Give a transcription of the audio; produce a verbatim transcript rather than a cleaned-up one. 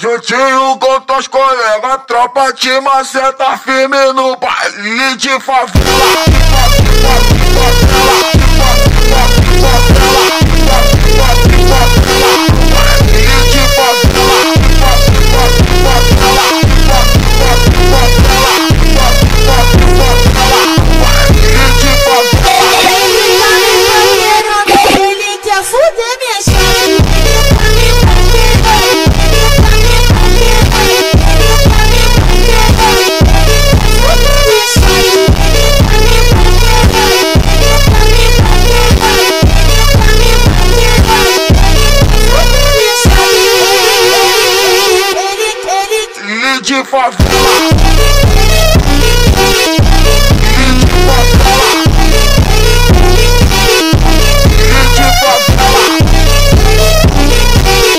Juntinho com teus colegas, tropa te maceta firme no baile de favela. De favela.